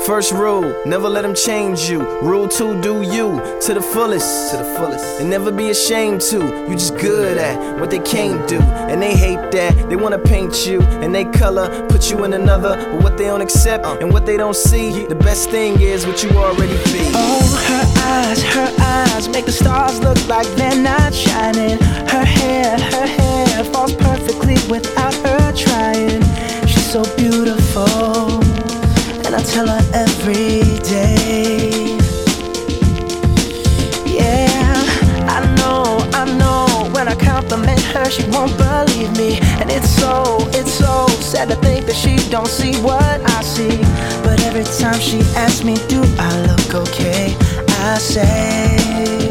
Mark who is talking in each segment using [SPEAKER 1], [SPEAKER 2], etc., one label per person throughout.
[SPEAKER 1] First rule, never let them change you. Rule 2, do you to the fullest, and never be ashamed to. You just good at what they can't do, and they hate that. They wanna paint you and they color, put you in another, but what they don't accept and what they don't see. The best thing is what you already be.
[SPEAKER 2] Oh, her eyes make the stars look like they're not shining. Her hair falls perfectly without her trying. She's so beautiful, and I tell her every day. Yeah, I know, when I compliment her, she won't believe me. And it's so sad to think that she don't see what I see. But every time she asks me, do I look okay, I say,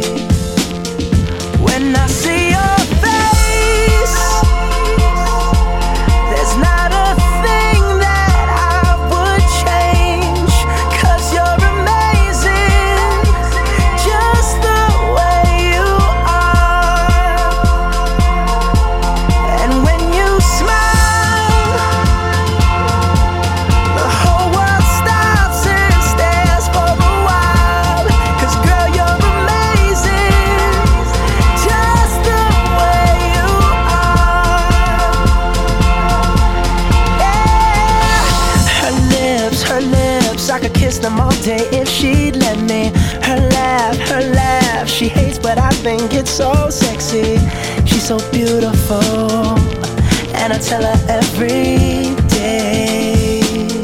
[SPEAKER 2] when I see your face, there's not a thing that I would change. 'Cause you're amazing, just the way you are. And when you smile, the whole world stops and stares for a while. 'Cause girl, you're amazing, just the way you are. Yeah. Her lips, I could kiss them all day if she'd let me. Her laugh, she hates but I think it's so sexy. She's so beautiful, and I tell her every day.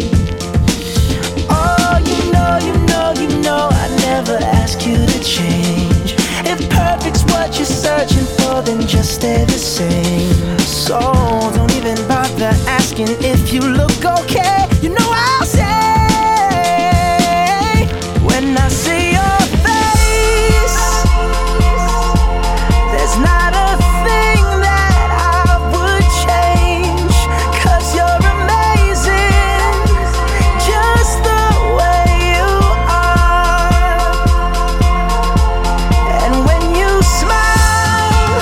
[SPEAKER 2] Oh, you know, I never ask you to change. If perfect's what you're searching for, then just stay the same. So don't even bother asking if you look okay. You know I'll say, when I see your face, there's not a thing that I would change. 'Cause you're amazing, just the way you are. And when you smile,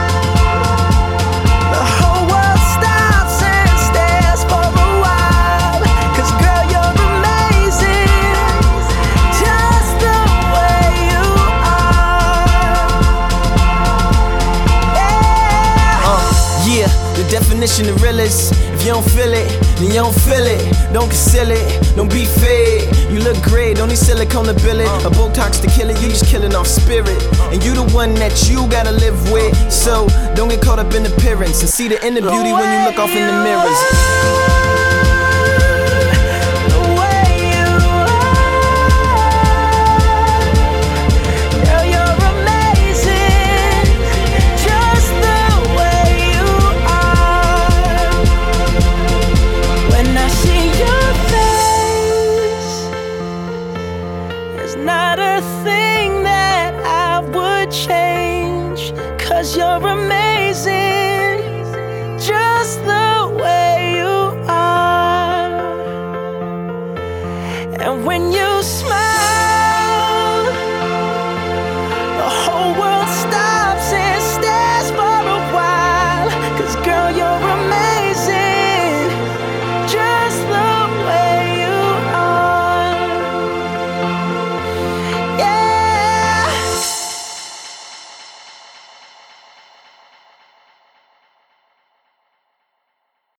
[SPEAKER 2] the whole world stops and stares for a while. 'Cause girl, you're amazing, just the way you are.
[SPEAKER 1] Yeah, the definition of real is, if you don't feel it, then you don't feel it. Don't conceal it, don't be fake. You look great, don't need silicone to bill it. A Botox to kill it, you just killing off spirit. And you the one that you gotta live with. So don't get caught up in appearance, and see the inner beauty when you look off in the mirrors.